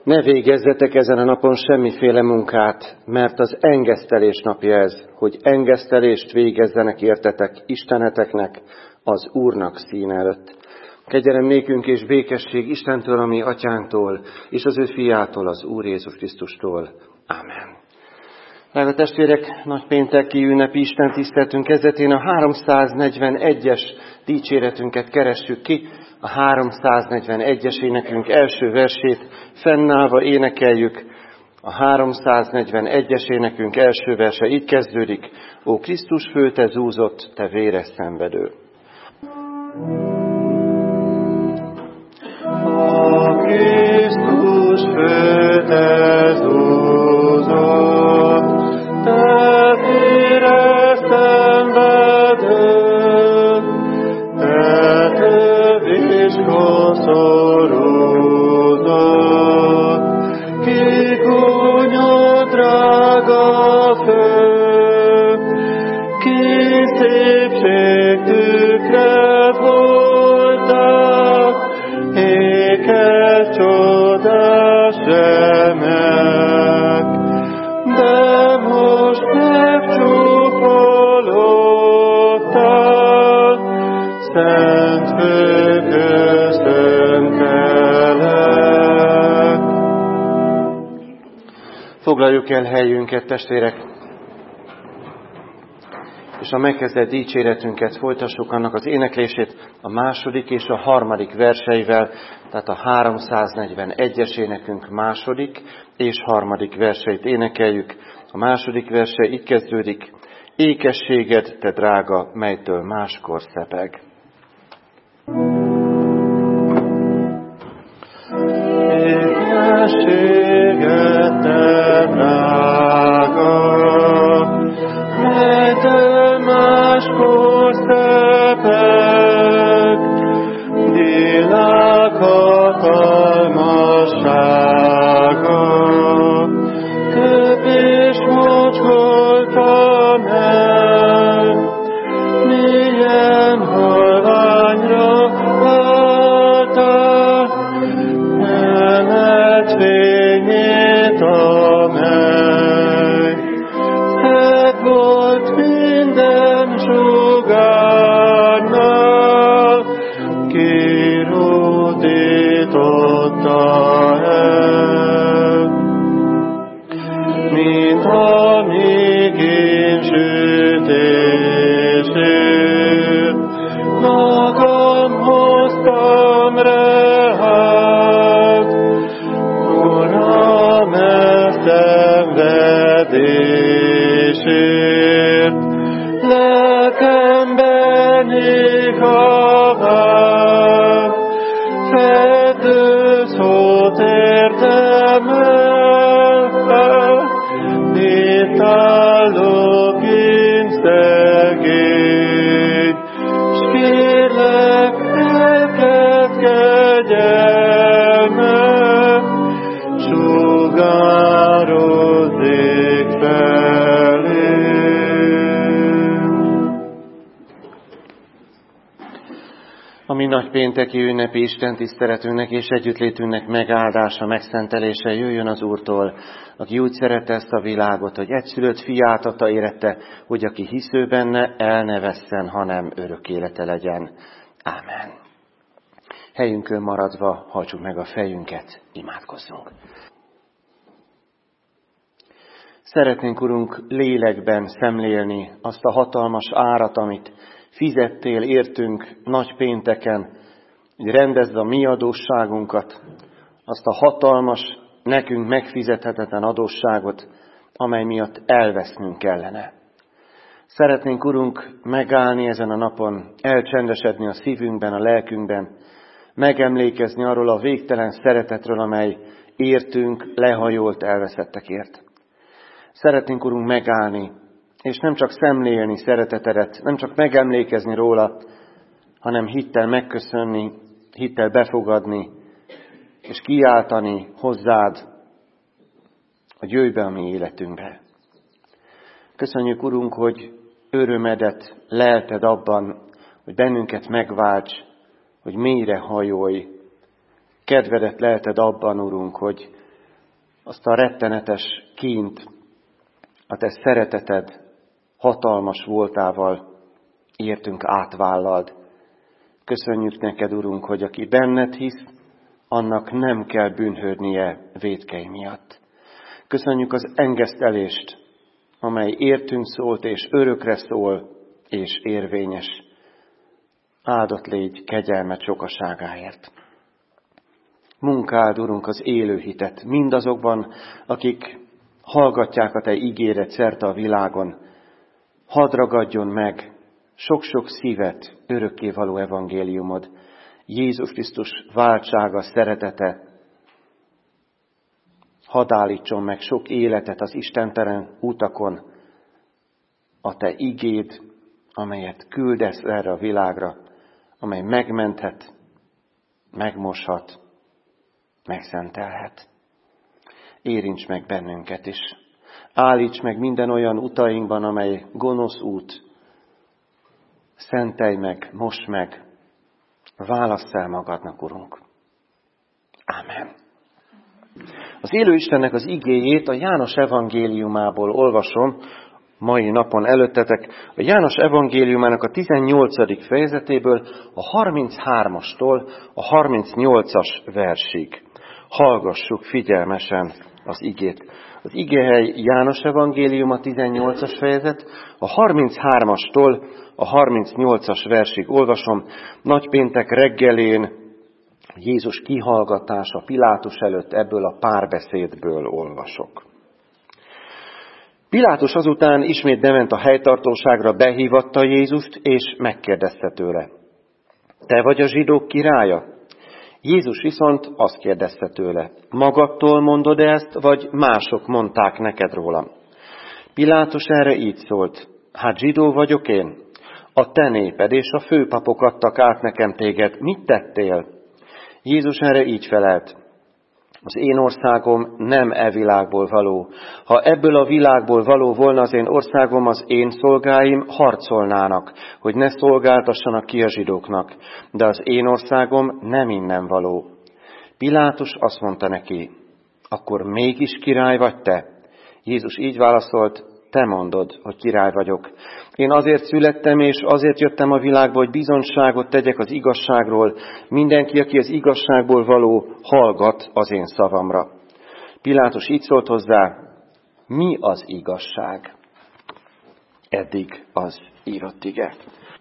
Ne végezzetek ezen a napon semmiféle munkát, mert az engesztelés napja ez, hogy engesztelést végezzenek értetek Isteneteknek, az Úrnak színe előtt. Kegyelem nékünk és békesség Istentől, a mi atyánktól, és az ő fiától, az Úr Jézus Krisztustól. Ámen. Drága testvérek, nagypénteki ünnepi Isten tiszteltünk kezdetén a 341-es dicséretünket keressük ki. A 341-es énekünk első versét fennállva énekeljük. A 341-es énekünk első verse így kezdődik: Ó Krisztus fő, te zúzott, te véres szenvedő. Ó Krisztus fő, te zúzott, te véres szenvedő, te tövis koszorúzott, ki gúnyod drága fő, ki szépség tükred voltál, ékes csodás remek, de most megcsúfolódtál, szent fő, köszöntelek. Foglaljuk el helyünket, testvérek, és a megkezdett dicséretünket folytassuk, annak az éneklését a második és a harmadik verseivel, tehát a 341-es énekünk második és harmadik verseit énekeljük. A második verse így kezdődik: Ékességed, te drága, melytől máskor szepeg. Ékességed, te drága, melytől máskor szepeg, világ hatalmassága, több és mocskolta meg, milyen halványra váltál, emet fényét a menny, szebb volt minden sugárnál, kirúdította el, mint a migén sütését, magam hoztam reát, Uram, szenvedésért, lelkemben ég a vár, feddő szót értem el, itt állok én szegény, s kérlek neked kegyelmet, sugározzék felém. A mi nagypénteki ünnepi istentiszteletünknek és együttlétünknek megáldása, megszentelése jöjjön az Úrtól, aki úgy szerette ezt a világot, hogy egyszülött fiát adta érette, hogy aki hisző benne, el ne vesszen, hanem örök élete legyen. Ámen. Helyünkön maradva hajtsuk meg a fejünket, imádkozzunk. Szeretnénk, Urunk, lélekben szemlélni azt a hatalmas árat, amit fizettél értünk nagy pénteken, hogy rendezd a mi adósságunkat, azt a hatalmas, nekünk megfizethetetlen adósságot, amely miatt elvesznünk kellene. Szeretnénk, Urunk, megállni ezen a napon, elcsendesedni a szívünkben, a lelkünkben, megemlékezni arról a végtelen szeretetről, amely értünk lehajolt elveszettekért. Szeretnénk, Urunk, megállni, és nem csak szemlélni szeretetedet, nem csak megemlékezni róla, hanem hittel megköszönni, hittel befogadni, és kiáltani hozzád, hogy jöjj be a mi életünkbe. Köszönjük, Urunk, hogy örömedet lelted abban, hogy bennünket megválts, hogy mélyre hajolj. Kedvedet lelted abban, Urunk, hogy azt a rettenetes kínt, a te szereteted hatalmas voltával értünk átvállald. Köszönjük neked, Urunk, hogy aki benned hisz, annak nem kell bűnhődnie vétkei miatt. Köszönjük az engesztelést, amely értünk szólt, és örökre szól, és érvényes. Áldott légy kegyelmed sokaságáért. Munkáld, Urunk, az élő hitet mindazokban, akik hallgatják a te ígéret szerte a világon. Hadd ragadjon meg sok-sok szívet örökkévaló evangéliumod, Jézus Krisztus váltsága, szeretete. Hadd állítson meg sok életet az istentelen utakon, a te igéd, amelyet küldesz erre a világra, amely megmenthet, megmoshat, megszentelhet. Érints meg bennünket is. Állíts meg minden olyan utainkban, amely gonosz út. Szentelj meg, mosd meg, válassz el magadnak, Urunk. Ámen. Az élő Istennek az igéjét a János evangéliumából olvasom mai napon előttetek. A János evangéliumának a 18. fejezetéből a 33-astól a 38-as versig. Hallgassuk figyelmesen az igét. Az igéhely János evangéliuma 18-as fejezet, a 33-astól a 38-as versig olvasom. Nagypéntek reggelén Jézus kihallgatása Pilátus előtt, ebből a párbeszédből olvasok. Pilátus azután ismét bement a helytartóságra, behívatta Jézust, és megkérdezte tőle: te vagy a zsidók királya? Jézus viszont azt kérdezte tőle: magadtól mondod ezt, vagy mások mondták neked rólam? Pilátus erre így szólt: hát zsidó vagyok én? A te néped és a főpapok adtak át nekem téged. Mit tettél? Jézus erre így felelt: az én országom nem e világból való. Ha ebből a világból való volna az én országom, az én szolgáim harcolnának, hogy ne szolgáltassanak ki a zsidóknak. De az én országom nem innen való. Pilátus azt mondta neki: akkor mégis király vagy te? Jézus így válaszolt: te mondod, hogy király vagyok. Én azért születtem, és azért jöttem a világba, hogy bizonyságot tegyek az igazságról. Mindenki, aki az igazságból való, hallgat az én szavamra. Pilátus így szólt hozzá: mi az igazság? Eddig az írott ige.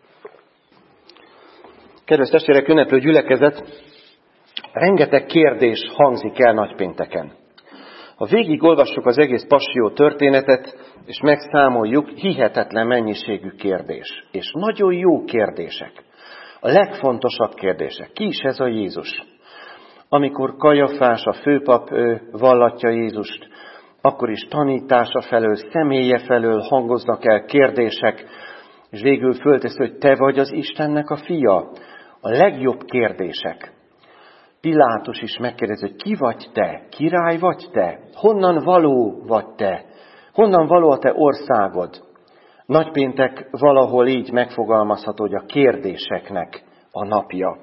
Kedves testvérek, ünneplő gyülekezet, rengeteg kérdés hangzik el nagypénteken. Ha végig olvassuk az egész passió történetet, és megszámoljuk, hihetetlen mennyiségű kérdés. És nagyon jó kérdések. A legfontosabb kérdések. Ki is ez a Jézus? Amikor Kajafás, a főpap vallatja Jézust, akkor is tanítása felől, személye felől hangoznak el kérdések, és végül föltesz, hogy te vagy az Istennek a fia. A legjobb kérdések. Pilátus is megkérdezi, hogy ki vagy te? Király vagy te? Honnan való vagy te? Honnan való a te országod? Nagypéntek valahol így megfogalmazható, hogy a kérdéseknek a napja.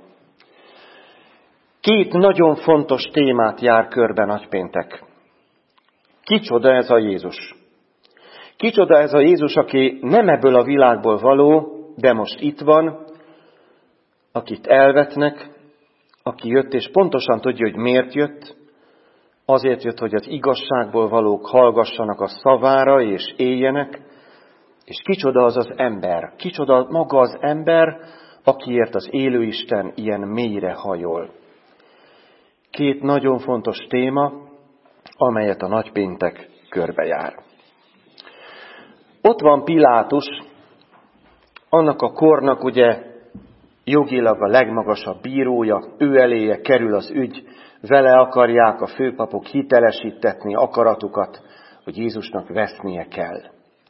Két nagyon fontos témát jár körbe nagypéntek. Kicsoda ez a Jézus? Kicsoda ez a Jézus, aki nem ebből a világból való, de most itt van, akit elvetnek, aki jött, és pontosan tudja, hogy miért jött. Azért jött, hogy az igazságból valók hallgassanak a szavára, és éljenek. És kicsoda az az ember, kicsoda maga az ember, akiért az élő Isten ilyen mélyre hajol. Két nagyon fontos téma, amelyet a nagypéntek körbejár. Ott van Pilátus, annak a kornak ugye jogilag a legmagasabb bírója, ő eléje kerül az ügy, vele akarják a főpapok hitelesítetni akaratukat, hogy Jézusnak vesznie kell.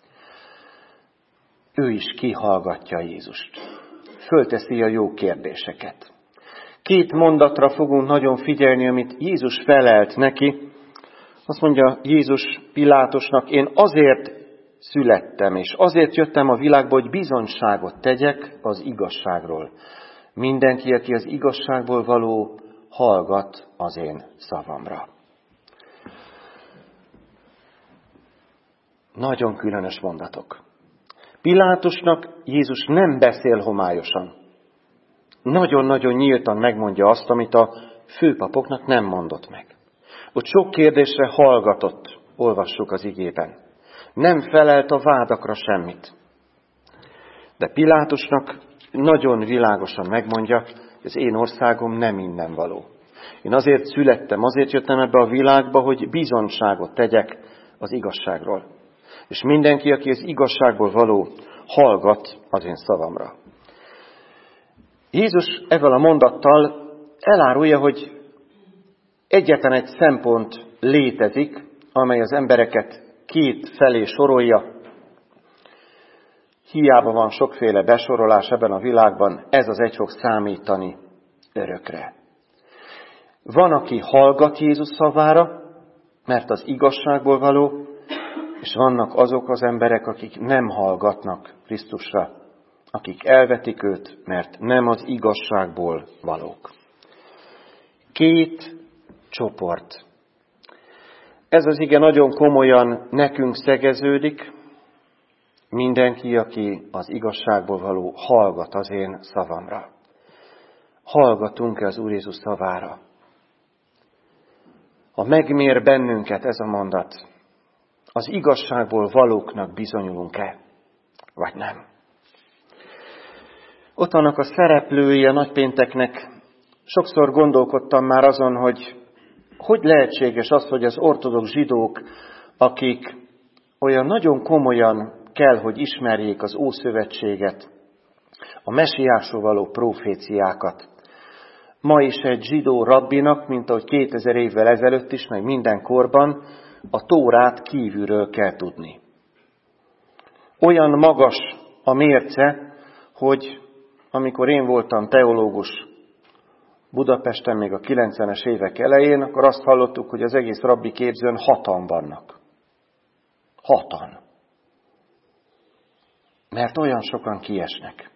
Ő is kihallgatja Jézust. Fölteszi a jó kérdéseket. Két mondatra fogunk nagyon figyelni, amit Jézus felelt neki. Azt mondja Jézus Pilátusnak: én azért születtem, és azért jöttem a világba, hogy bizonyságot tegyek az igazságról. Mindenki, aki az igazságból való, hallgat az én szavamra. Nagyon különös mondatok. Pilátusnak Jézus nem beszél homályosan. Nagyon-nagyon nyíltan megmondja azt, amit a főpapoknak nem mondott meg. Ott sok kérdésre hallgatott, olvassuk az igében. Nem felelt a vádakra semmit. De Pilátusnak nagyon világosan megmondja, hogy az én országom nem innen való. Én azért születtem, azért jöttem ebbe a világba, hogy bizonyságot tegyek az igazságról. És mindenki, aki az igazságból való, hallgat az én szavamra. Jézus ezzel a mondattal elárulja, hogy egyetlen egy szempont létezik, amely az embereket két felé sorolja. Hiába van sokféle besorolás ebben a világban, ez az egy fog számítani örökre. Van, aki hallgat Jézus szavára, mert az igazságból való, és vannak azok az emberek, akik nem hallgatnak Krisztusra, akik elvetik őt, mert nem az igazságból valók. Két csoport. Ez az ige nagyon komolyan nekünk szegeződik. Mindenki, aki az igazságból való, hallgat az én szavamra. Hallgatunk-e az Úr Jézus szavára? Ha megmér bennünket ez a mondat, az igazságból valóknak bizonyulunk-e, vagy nem? Ott vannak a szereplői a nagypénteknek. Sokszor gondolkodtam már azon, hogy lehetséges az, hogy az ortodox zsidók, akik olyan nagyon komolyan kell, hogy ismerjék az Ószövetséget, a mesiásról való proféciákat. Ma is egy zsidó rabbinak, mint ahogy 2000 évvel ezelőtt is, meg minden korban, a Tórát kívülről kell tudni. Olyan magas a mérce, hogy amikor én voltam teológus Budapesten még a 90-es évek elején, akkor azt hallottuk, hogy az egész rabbi képzőn 6-an vannak. 6-an. Mert olyan sokan kiesnek.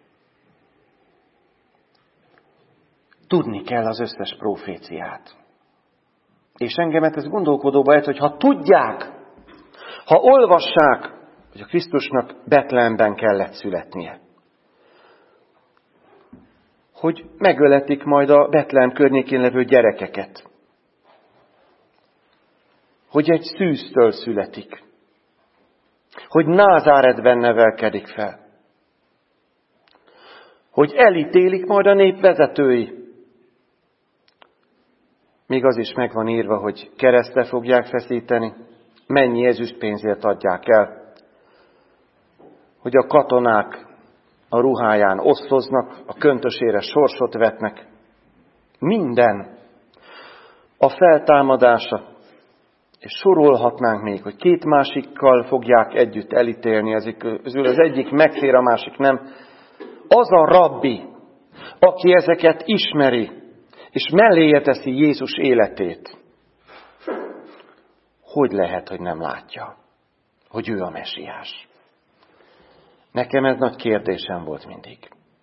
Tudni kell az összes proféciát. És engemet ez gondolkodóba ejt, hogy ha tudják, ha olvassák, hogy a Krisztusnak Betlehemben kellett születnie, hogy megöletik majd a Betlehem környékén levő gyerekeket, hogy egy szűztől születik, hogy Názáretben nevelkedik fel, hogy elítélik majd a nép vezetői. Még az is meg van írva, hogy keresztre fogják feszíteni, mennyi ezüstpénzért adják el, hogy a katonák a ruháján osztoznak, a köntösére sorsot vetnek. Minden a feltámadása, és sorolhatnánk még, hogy 2 másikkal fogják együtt elítélni, az egyik megtér, a másik nem. Az a rabbi, aki ezeket ismeri, és melléje teszi Jézus életét, hogy lehet, hogy nem látja, hogy ő a mesiás? Nekem ez nagy kérdésem volt mindig.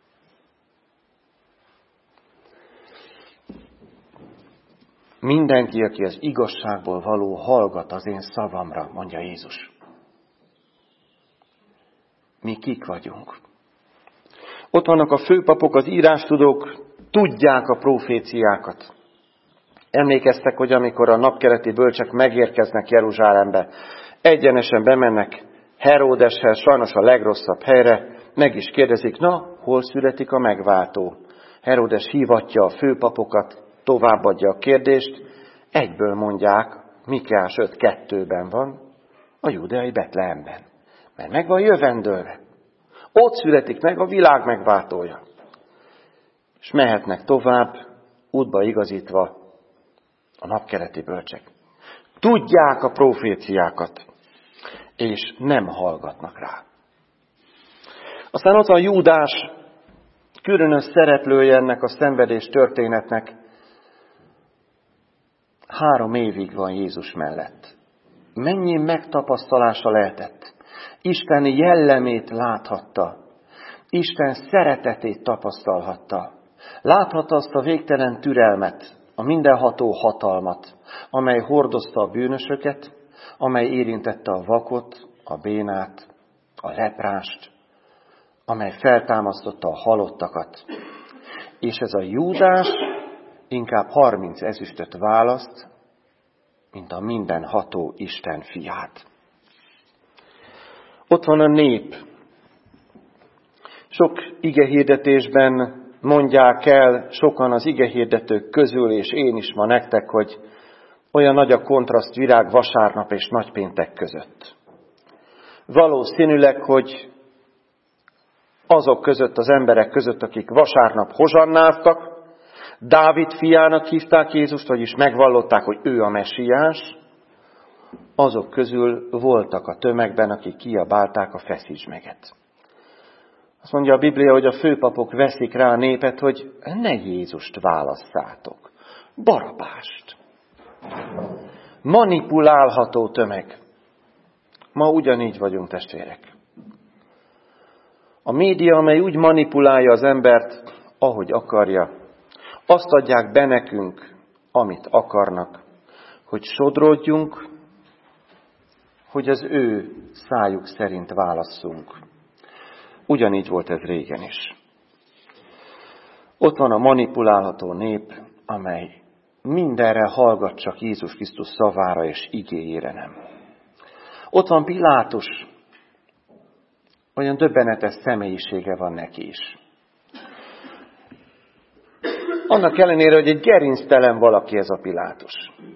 Mindenki, aki az igazságból való, hallgat az én szavamra, mondja Jézus. Mi kik vagyunk? Ott vannak a főpapok, az írástudók, tudják a proféciákat. Emlékeztek, hogy amikor a napkeleti bölcsek megérkeznek Jeruzsálembe, egyenesen bemennek Heródeshez, sajnos a legrosszabb helyre, meg is kérdezik, na, hol születik a megváltó? Heródes hívatja a főpapokat, továbbadja a kérdést, egyből mondják, Mikéás 5:2-ben van, a júdeai Betlehemben. Mert meg van jövendőlve. Ott születik meg a világ megváltója. És mehetnek tovább, útba igazítva a napkeleti bölcsek. Tudják a proféciákat, és nem hallgatnak rá. Aztán ott van Júdás, különös szereplője ennek a szenvedés történetnek. 3 évig van Jézus mellett. Mennyi megtapasztalása lehetett. Isten jellemét láthatta. Isten szeretetét tapasztalhatta. Láthatta azt a végtelen türelmet, a mindenható hatalmat, amely hordozta a bűnösöket, amely érintette a vakot, a bénát, a leprást, amely feltámasztotta a halottakat. És ez a Júdás inkább 30 ezüstöt választ, mint a mindenható Isten fiát. Ott van a nép. Sok igehirdetésben mondják el sokan az igehirdetők közül, és én is ma nektek, hogy olyan nagy a kontraszt virág vasárnap és nagypéntek között. Valószínűleg, hogy azok között, az emberek között, akik vasárnap hozsannáztak, Dávid fiának hívták Jézust, vagyis megvallották, hogy ő a mesiás, azok közül voltak a tömegben, akik kiabálták a feszíts meget. Azt mondja a Biblia, hogy a főpapok veszik rá a népet, hogy ne Jézust válasszátok, Barabást. Manipulálható tömeg. Ma ugyanígy vagyunk, testvérek. A média, amely úgy manipulálja az embert, ahogy akarja, azt adják be nekünk, amit akarnak, hogy sodródjunk, hogy az ő szájuk szerint válasszunk. Ugyanígy volt ez régen is. Ott van a manipulálható nép, amely mindenre hallgat, csak Jézus Krisztus szavára és igéjére nem. Ott van Pilátus, olyan döbbenetes személyisége van neki is. Annak ellenére, hogy egy gerinctelen valaki ez a Pilátus.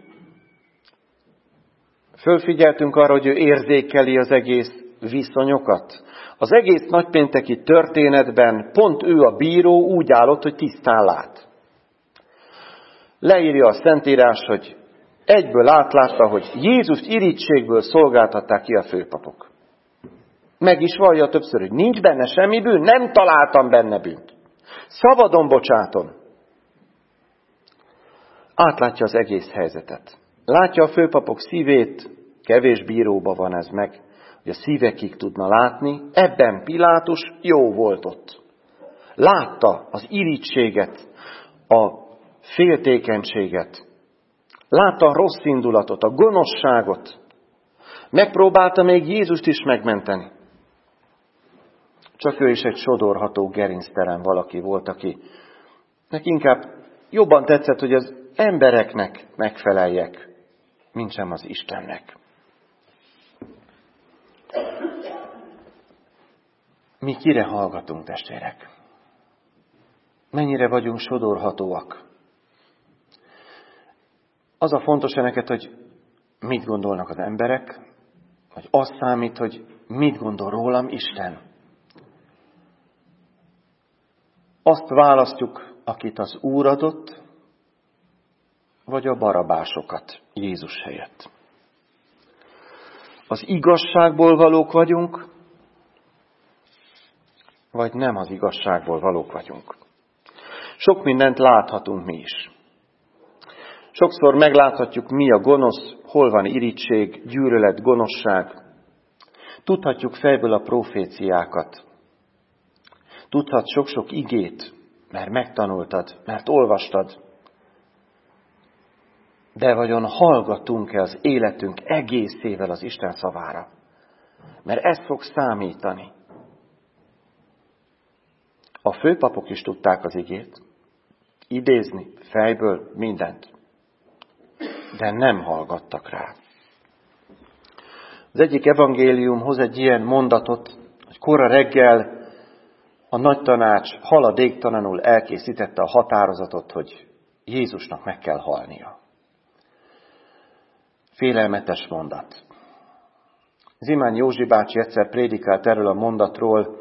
Fölfigyeltünk arra, hogy ő érzékeli az egész viszonyokat. Az egész nagypénteki történetben pont ő a bíró úgy állott, hogy tisztán lát. Leírja a Szentírás, hogy egyből átlátta, hogy Jézust irítségből szolgáltatták ki a főpapok. Meg is vallja többször, hogy nincs benne semmi bűn, nem találtam benne bűnt. Szabadon bocsátom. Átlátja az egész helyzetet. Látja a főpapok szívét, kevés bíróba van ez meg, hogy a szívekig tudna látni, ebben Pilátus jó volt ott. Látta az irítséget, a féltékenységet, látta a rossz indulatot, a gonoszságot, megpróbálta még Jézust is megmenteni. Csak ő is egy sodorható, gerinctelen valaki volt, akinek inkább jobban tetszett, hogy az embereknek megfeleljek, mintsem az Istennek. Mi kire hallgatunk, testvérek? Mennyire vagyunk sodorhatóak? Az a fontos neked, hogy mit gondolnak az emberek, vagy az számít, hogy mit gondol rólam Isten. Azt választjuk, akit az Úr adott, vagy a barabásokat Jézus helyett. Az igazságból valók vagyunk, vagy nem az igazságból valók vagyunk. Sok mindent láthatunk mi is. Sokszor megláthatjuk, mi a gonosz, hol van irigység, gyűlölet, gonoszság. Tudhatjuk fejből a proféciákat. Tudhatsz sok-sok igét, mert megtanultad, mert olvastad. De vajon hallgatunk-e az életünk egészével az Isten szavára? Mert ez fog számítani. A főpapok is tudták az igét, idézni fejből mindent, de nem hallgattak rá. Az egyik evangélium hoz egy ilyen mondatot, hogy kora reggel a nagy tanács haladéktalanul elkészítette a határozatot, hogy Jézusnak meg kell halnia. Félelmetes mondat. Zimány Józsi bácsi egyszer prédikált erről a mondatról.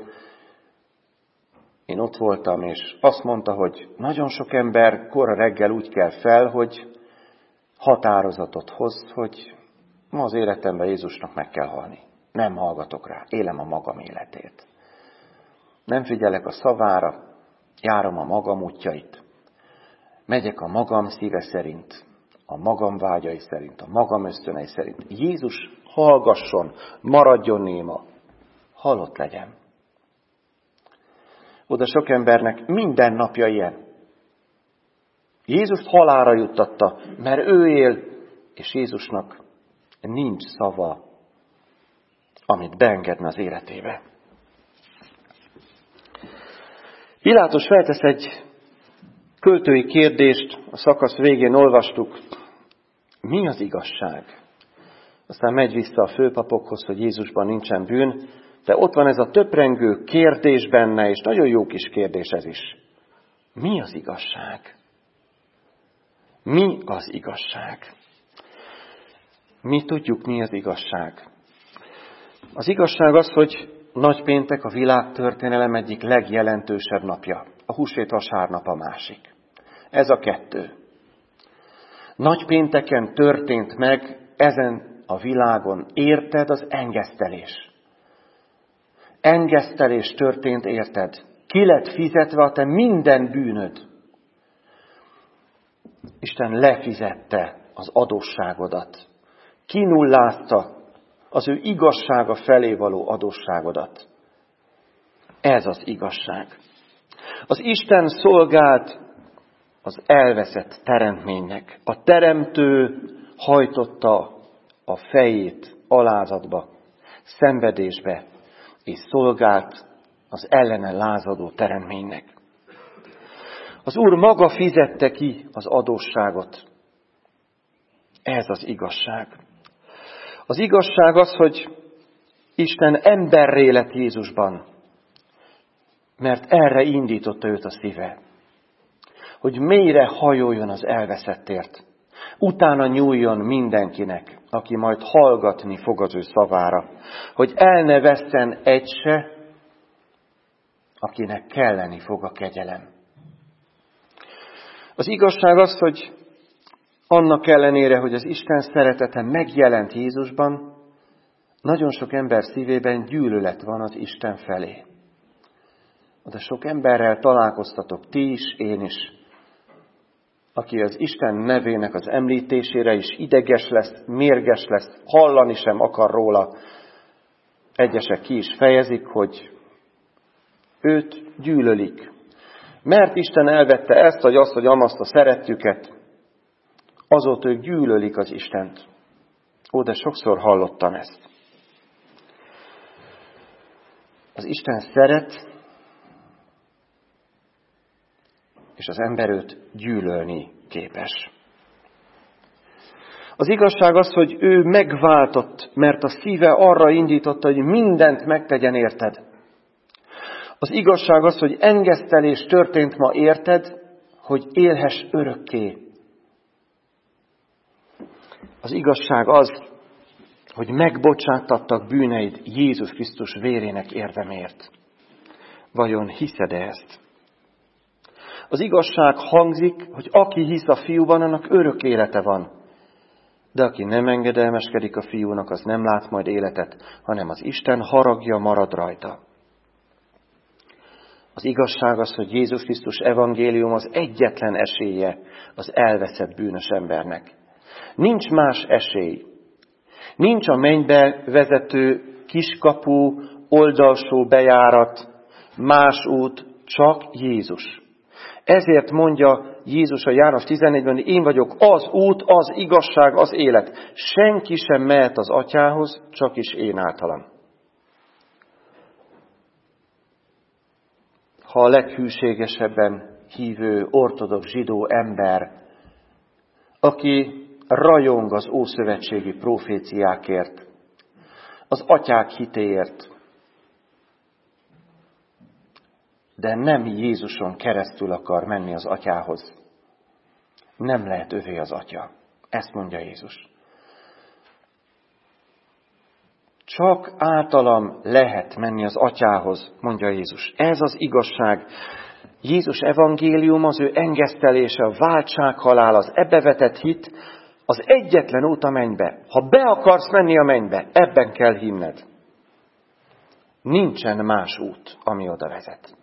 Én ott voltam, és azt mondta, hogy nagyon sok ember kora reggel úgy kell fel, hogy határozatot hoz, hogy ma az életemben Jézusnak meg kell halni. Nem hallgatok rá, élem a magam életét. Nem figyelek a szavára, járom a magam útjait. Megyek a magam szíve szerint, a magam vágyai szerint, a magam ösztönei szerint. Jézus hallgasson, maradjon néma, halott legyen. Oda sok embernek minden napja ilyen. Jézust halálra juttatta, mert ő él, és Jézusnak nincs szava amit beengedne az életébe. Pilátus feltesz egy költői kérdést, a szakasz végén olvastuk, mi az igazság? Aztán megy vissza a főpapokhoz, hogy Jézusban nincsen bűn, de ott van ez a töprengő kérdés benne, és nagyon jó kis kérdés ez is. Mi az igazság? Mi az igazság? Mi tudjuk, mi az igazság. Az igazság az, hogy nagypéntek a világtörténelem egyik legjelentősebb napja. A húsvét vasárnap a másik. Ez a kettő. Nagypénteken történt meg ezen a világon, érted, az engesztelés. Engesztelés történt, érted? Ki lett fizetve a te minden bűnöd. Isten lefizette az adósságodat. Kinullázta az ő igazsága felé való adósságodat. Ez az igazság. Az Isten szolgált az elveszett teremtménynek. A teremtő hajtotta a fejét alázatba, szenvedésbe, és szolgált az ellene lázadó teremtménynek. Az Úr maga fizette ki az adósságot. Ez az igazság. Az igazság az, hogy Isten emberré lett Jézusban, mert erre indította őt a szíve. Hogy mélyre hajoljon az elveszettért. Utána nyúljon mindenkinek, aki majd hallgatni fog az ő szavára. Hogy el ne vesszen egy se, akinek kelleni fog a kegyelem. Az igazság az, hogy annak ellenére, hogy az Isten szeretete megjelent Jézusban, nagyon sok ember szívében gyűlölet van az Isten felé. De sok emberrel találkoztatok ti is, én is, aki az Isten nevének az említésére is ideges lesz, mérges lesz, hallani sem akar róla. Egyesek ki is fejezik, hogy őt gyűlölik. Mert Isten elvette ezt, vagy azt, vagy amazt a szeretjüket, azóta ők gyűlölik az Istent. De sokszor hallottam ezt. Az Isten szeret, és az ember őt gyűlölni képes. Az igazság az, hogy ő megváltott, mert a szíve arra indította, hogy mindent megtegyen érted. Az igazság az, hogy engesztelés történt ma érted, hogy élhess örökké. Az igazság az, hogy megbocsátattak bűneid Jézus Krisztus vérének érdemért. Vajon hiszed-e ezt? Az igazság hangzik, hogy aki hisz a fiúban, annak örök élete van. De aki nem engedelmeskedik a fiúnak, az nem lát majd életet, hanem az Isten haragja marad rajta. Az igazság az, hogy Jézus Krisztus evangélium az egyetlen esélye az elveszett bűnös embernek. Nincs más esély. Nincs a mennybe vezető kiskapu, oldalsó bejárat, más út, csak Jézus. Ezért mondja Jézus a János 14-ben, hogy én vagyok az út, az igazság, az élet. Senki sem mehet az Atyához, csak is én általam. Ha a leghűségesebben hívő ortodox zsidó ember, aki rajong az ószövetségi proféciákért, az atyák hitéért, de nem Jézuson keresztül akar menni az atyához, nem lehet övé az atya. Ezt mondja Jézus. Csak általam lehet menni az atyához, mondja Jézus. Ez az igazság. Jézus evangélium, az ő engesztelése, a váltsághalál, az ebbe vetett hit, az egyetlen út a mennybe. Ha be akarsz menni a mennybe, ebben kell hinned. Nincsen más út, ami oda vezet.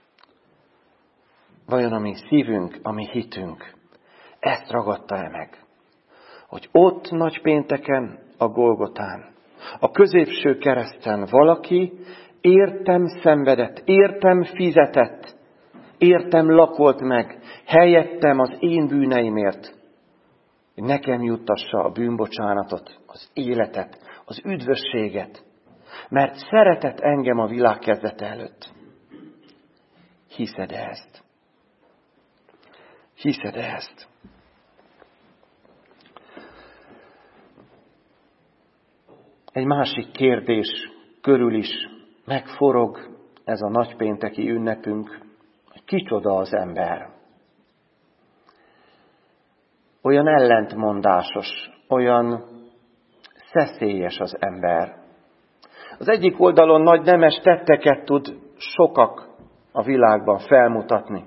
Vajon a mi szívünk, a mi hitünk ezt ragadta-e meg? Hogy ott nagypénteken, a Golgotán, a középső kereszten valaki értem szenvedett, értem fizetett, értem lakolt meg, helyettem az én bűneimért, hogy nekem juttassa a bűnbocsánatot, az életet, az üdvösséget. mert szeretett engem a világ kezdete előtt. Hiszed-e ezt? Hiszed-e ezt? Egy másik kérdés körül is megforog ez a nagypénteki ünnepünk. Kicsoda az ember? Olyan ellentmondásos, olyan szeszélyes az ember. Az egyik oldalon nagy nemes tetteket tud sokak a világban felmutatni.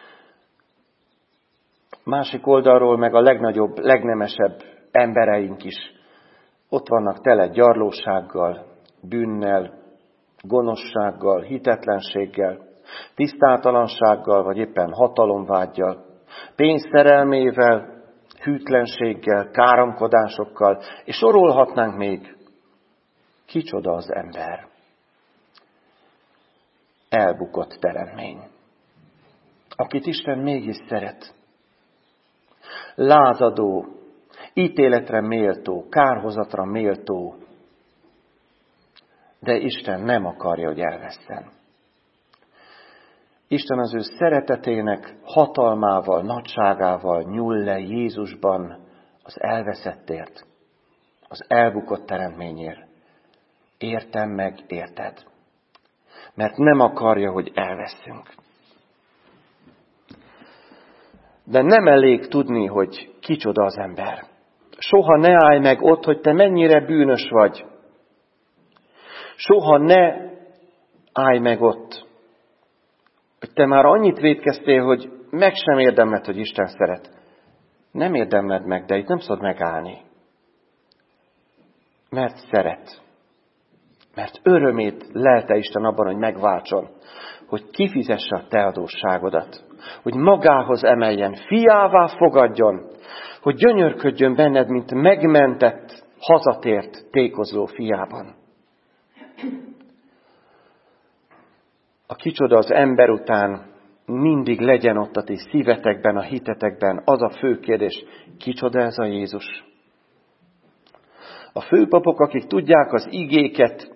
Másik oldalról meg a legnagyobb, legnemesebb embereink is ott vannak tele gyarlósággal, bűnnel, gonoszsággal, hitetlenséggel, tisztátalansággal, vagy éppen hatalomvággyal, pénzszerelmével, hűtlenséggel, káromkodásokkal, és sorolhatnánk még. Kicsoda az ember? Elbukott teremtmény, akit Isten mégis szeret. Lázadó, ítéletre méltó, kárhozatra méltó, de Isten nem akarja, hogy elvesszen. Isten az ő szeretetének hatalmával, nagyságával nyúl le Jézusban az elveszettért, az elbukott teremtményért. Értem meg, érted? Mert nem akarja, hogy elveszünk. De nem elég tudni, hogy kicsoda az ember. Soha ne állj meg ott, hogy te mennyire bűnös vagy. Soha ne állj meg ott, hogy te már annyit vétkeztél, hogy meg sem érdemled, hogy Isten szeret. Nem érdemled meg, de itt nem szabad megállni. Mert szeret. Mert örömét lelte Isten abban, hogy megváltson, hogy kifizesse a te adósságodat, hogy magához emeljen, fiává fogadjon, hogy gyönyörködjön benned, mint megmentett, hazatért, tékozló fiában. A kicsoda az ember után mindig legyen ott a ti szívetekben, a hitetekben az a fő kérdés, kicsoda ez a Jézus? A főpapok, akik tudják az igéket,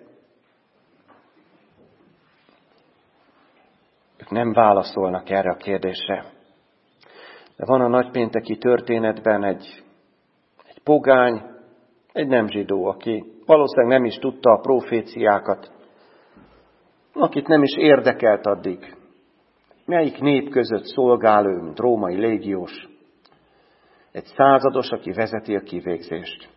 ők nem válaszolnak erre a kérdésre. De van a nagypénteki történetben egy pogány, egy nem zsidó, aki valószínűleg nem is tudta a proféciákat, akit nem is érdekelt addig, melyik nép között szolgál ő, mint római légiós. Egy százados, aki vezeti a kivégzést.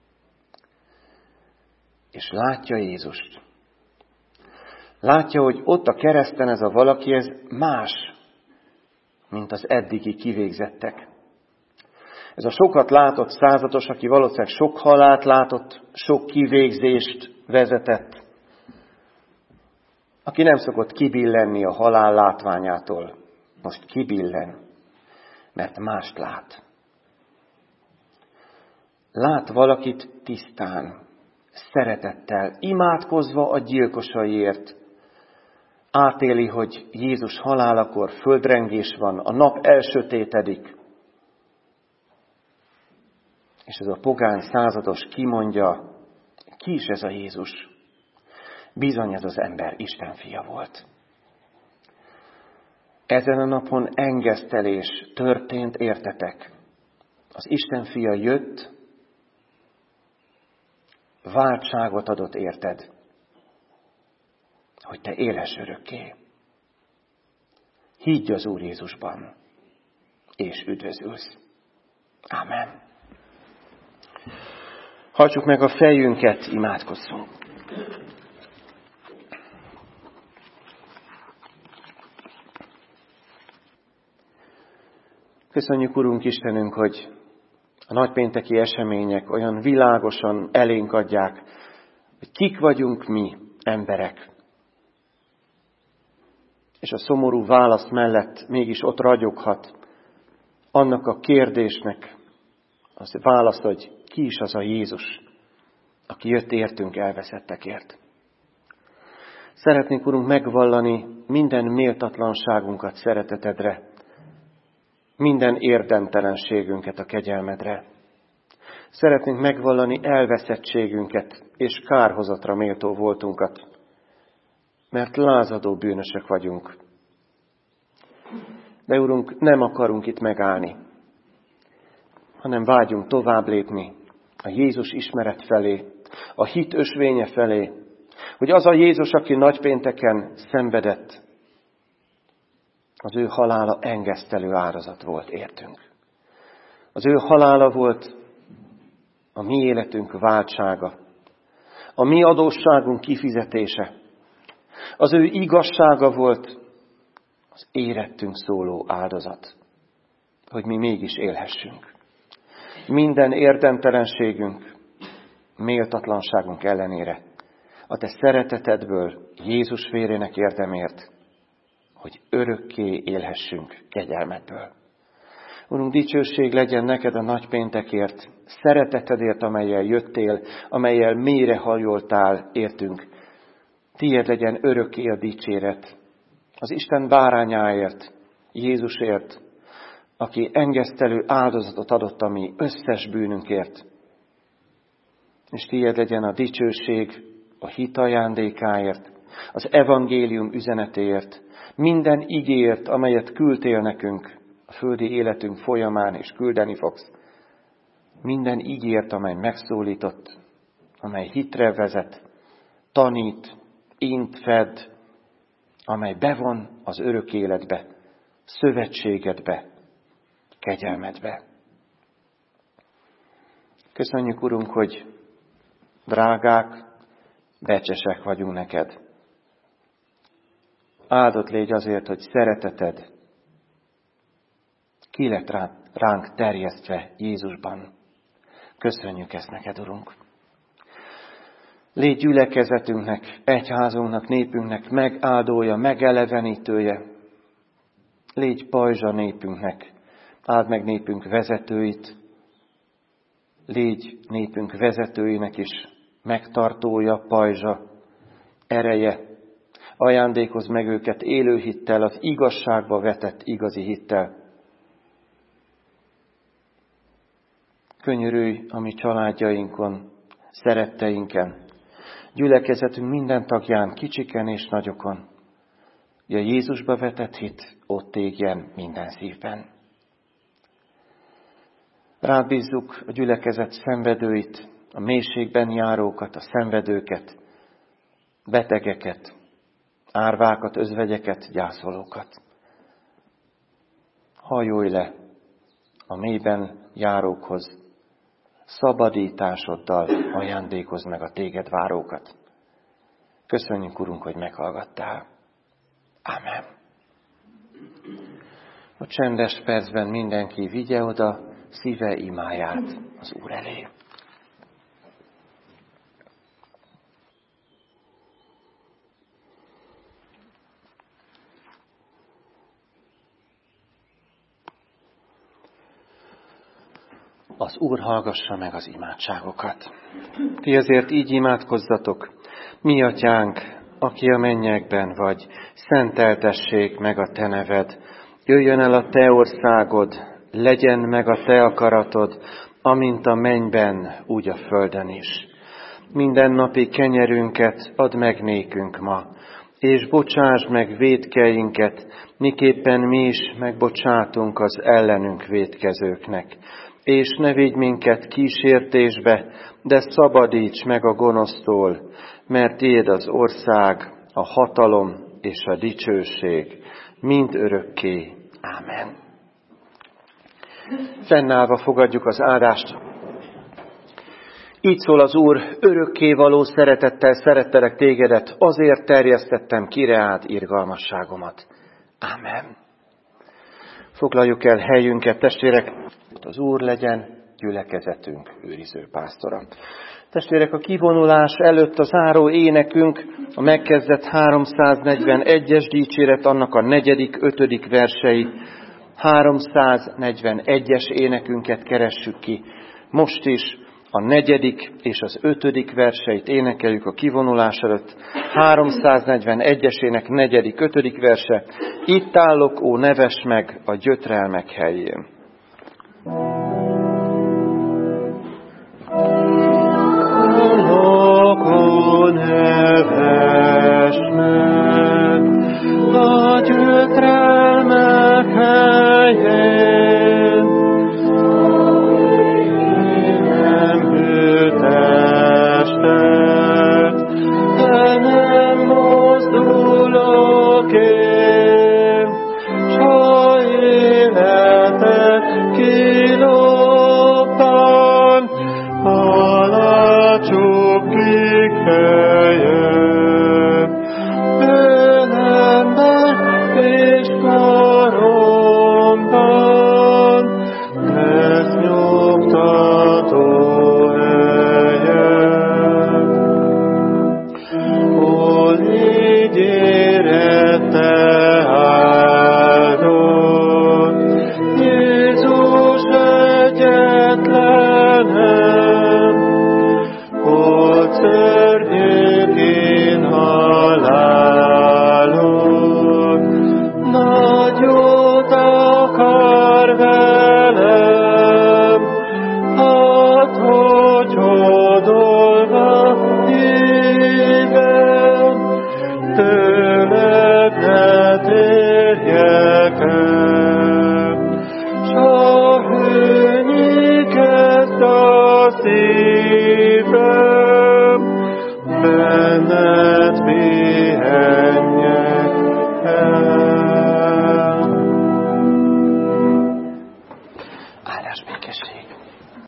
És látja Jézust. Látja, hogy ott a kereszten ez a valaki, ez más, mint az eddigi kivégzettek. Ez a sokat látott százados, aki valószínűleg sok halált látott, sok kivégzést vezetett, aki nem szokott kibillenni a halál látványától, most kibillen, mert mást lát. Lát valakit tisztán, szeretettel, imádkozva a gyilkosaiért. Átéli, hogy Jézus halálakor földrengés van, a nap elsötétedik. És ez a pogány százados kimondja, ki is ez a Jézus? Bizony ez az ember Isten fia volt. Ezen a napon engesztelés történt, értetek. Az Isten fia jött, váltságot adott, érted, hogy te élhess örökké. Higgy az Úr Jézusban, és üdvözülsz. Ámen. Hajtsuk meg a fejünket, imádkozzunk. Köszönjük, Urunk Istenünk, hogy a nagypénteki események olyan világosan elénk adják, hogy kik vagyunk mi, emberek. És a szomorú válasz mellett mégis ott ragyoghat annak a kérdésnek az válasz, hogy ki is az a Jézus, aki jött értünk elveszettekért. Szeretnénk, Urunk, megvallani minden méltatlanságunkat szeretetedre, minden érdemtelenségünket a kegyelmedre. Szeretnénk megvallani elveszettségünket és kárhozatra méltó voltunkat, mert lázadó bűnösök vagyunk. De Urunk, nem akarunk itt megállni, hanem vágyunk tovább lépni a Jézus ismeret felé, a hit ösvénye felé, hogy az a Jézus, aki nagypénteken szenvedett, az ő halála engesztelő áldozat volt értünk. Az ő halála volt a mi életünk váltsága, a mi adósságunk kifizetése. Az ő igazsága volt az érettünk szóló áldozat, hogy mi mégis élhessünk. Minden érdemtelenségünk, méltatlanságunk ellenére a te szeretetedből, Jézus vérének érdemért, hogy örökké élhessünk kegyelmedből. Urunk, dicsőség legyen neked a nagypéntekért, szeretetedért, amellyel jöttél, amellyel mélyre hajoltál értünk. Tiéd legyen örökké a dicséret, az Isten bárányáért, Jézusért, aki engesztelő áldozatot adott a mi összes bűnünkért. És tiéd legyen a dicsőség a hit ajándékáért, az evangélium üzenetéért, minden igéért, amelyet küldtél nekünk a földi életünk folyamán, és küldeni fogsz. Minden ígért, amely megszólított, amely hitre vezet, tanít, int fed, amely bevon az örök életbe, szövetségedbe, kegyelmedbe. Köszönjük, Urunk, hogy drágák, becsesek vagyunk neked. Áldott légy azért, hogy szereteted ki lett ránk terjesztve Jézusban. Köszönjük ezt neked, Urunk. Légy gyülekezetünknek, egyházunknak, népünknek megáldója, megelevenítője. Légy pajzsa népünknek, áld meg népünk vezetőit. Légy népünk vezetőinek is megtartója, pajzsa, ereje. Ajándékozz meg őket élő hittel, az igazságba vetett igazi hittel. Könyörülj a mi családjainkon, szeretteinken, gyülekezetünk minden tagján, kicsiken és nagyokon, hogy a Jézusba vetett hit ott égjen minden szívben. Rád bízzuk a gyülekezet szenvedőit, a mélységben járókat, a szenvedőket, betegeket, árvákat, özvegyeket, gyászolókat. Hajolj le a mélyben járókhoz, szabadításoddal ajándékozz meg a téged várókat. Köszönjük, Urunk, hogy meghallgattál. Ámen. A csendes percben mindenki vigye oda szíve imáját az Úr elé. Az Úr hallgassa meg az imádságokat. Ti azért így imádkozzatok: mi atyánk, aki a mennyekben vagy, szenteltessék meg a te neved. Jöjjön el a te országod, legyen meg a te akaratod, amint a mennyben, úgy a földön is. Mindennapi kenyerünket add meg nékünk ma, és bocsásd meg vétkeinket, miképpen mi is megbocsátunk az ellenünk vétkezőknek. És ne vigy minket kísértésbe, de szabadíts meg a gonosztól, mert tiéd az ország, a hatalom és a dicsőség, mind örökké. Ámen. Fennállva fogadjuk az áldást. Így szól az Úr: örökkévaló szeretettel szerettelek tégedet, azért terjesztettem ki reád irgalmasságomat. Ámen. Foglaljuk el helyünket, testvérek, az Úr legyen gyülekezetünk őriző pásztora. Testvérek, a kivonulás előtt a záró énekünk, a megkezdett 341-es dicséret, annak a 4., 5. versei. 341-es énekünket keressük ki. Most is a 4. és az 5. verseit énekeljük a kivonulás előtt. 341-es ének 4., 5. verse. Itt állok, ó, nevess meg a gyötrelmek helyén.